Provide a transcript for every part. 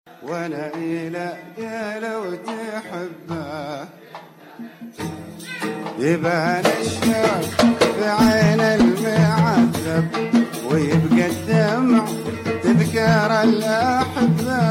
وانا إلى لو تحبه يبان الشوق في عين المعذب ويبقى الدمع تذكر الأحبة.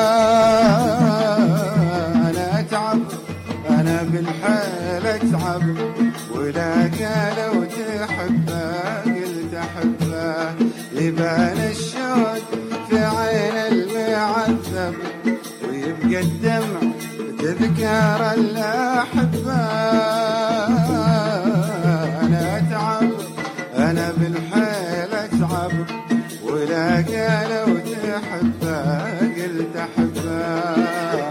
أنا أتعب أنا بالحيل أتعب ولك لو تحبه قلت أحبه يبان الشوق في عين المعذب ويبقى الدمع تذكر الأحبة. أنا أتعب أنا بالحيل أتعب ولك لو تحبه قلت أحبه.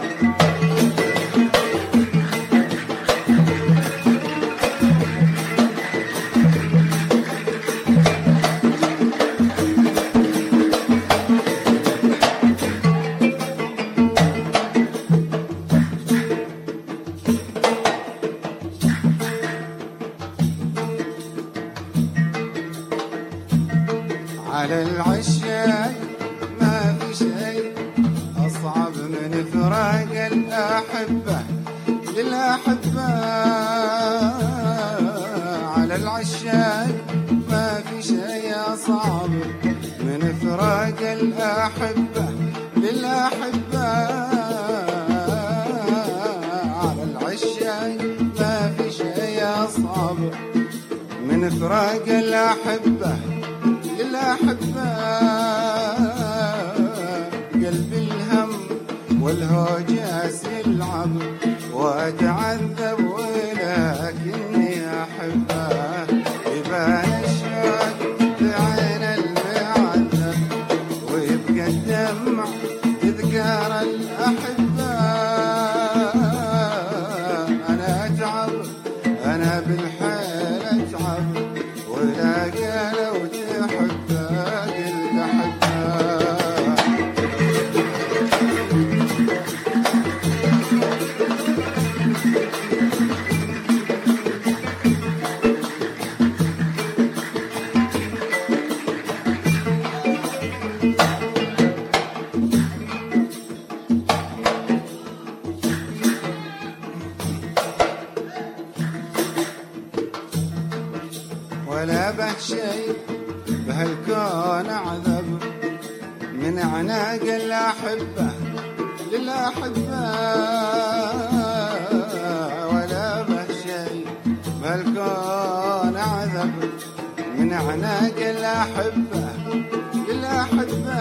على العشاق ما في شيء أصعب من فراق الأحبة للأحبة. على العشاق ما في شيء أصعب من فراق الأحبة للأحبة. على العشاق ما في شيء أصعب من فراق الأحبة للأحبة. قلب الهم والهوجاس يلعب وأتعذب ولكني أحبه يبان الشوق في عين المعذب ويبقى الدمع تذكر الأحبة. أنا أتعب أنا بالحيل أتعب ولاقي لو تحبه قلت أحبه. ولا به شيء بهالكون أعذب من أعناق الأحبة للأحبة. ولا به شيء بهالكون أعذب من أعناق الأحبة للأحبة.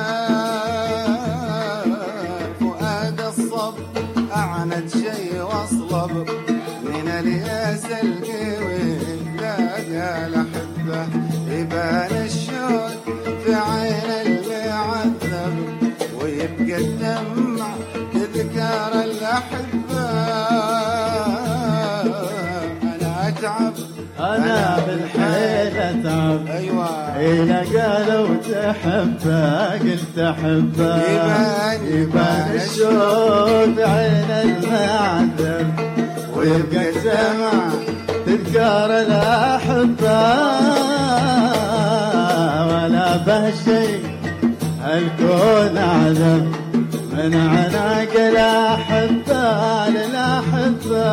فؤاد الصب أعند شيء واصلب من الياس القوي لاقى الأحبة يبان الشوق في عين المعذب ويبقى الدمع تذكر الأحبة. أنا أتعب أنا بالحيل أتعب أيوة إذا قالوا تحبه قلت أحبه يبان الشوق في عين المعذب ويبقى الدمع تذكر الأحبة. ولا به شيء هالكون أعذب من عناق الأحبة للأحبة.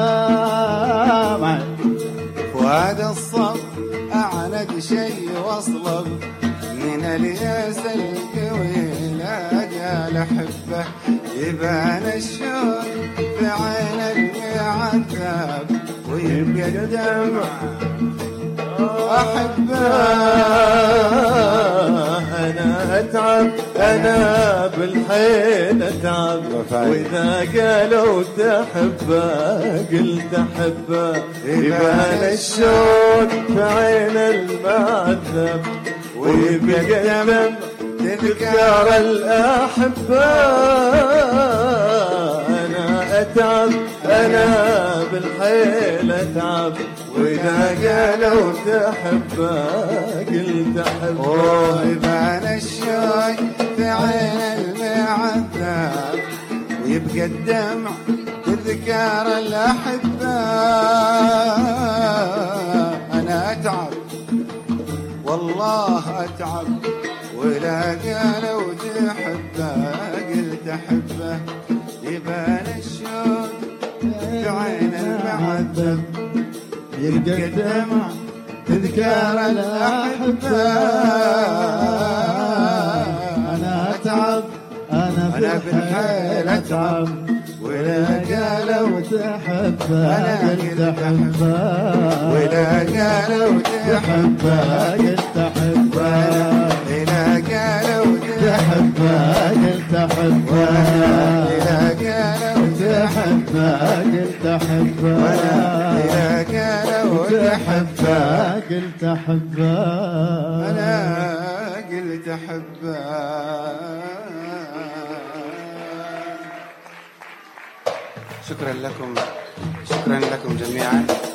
فؤاد الصب أعند شيء واصلب من الياس القوي لاقى الأحبة يبان الشوق في عين المعذب ويبقى الدمع أحبه. أنا أتعب أنا بالحيل أتعب وإذا قالوا تحبه قلت أحبه يبان الشوق في عين المعذب ويبقى الدمع تذكر الأحبة. أنا أتعب أنا بالحيل أتعب وإذا قالوا تحبه قلت أحبه يبان الشوق في عين المعذب ويبقى الدمع تذكر الأحبة. أنا أتعب والله أتعب ولا قالوا تحبه قلت أحبه يبان الشوق في عين المعذب، يبقى الدمع تذكار الأحبة. أنا أتعب أنا بالحيل أتعب، ولا قالوا تحبه قلت أحبه، ولا قالوا تحبه قلت أحبه، إذا قالوا تحبه قلت أحبه، إذا قالوا تحبه قلت أحبه، إذا قالوا تحبه قلت أحبه، أنا قلت أحبه. شكرا لكم، شكرا لكم جميعا.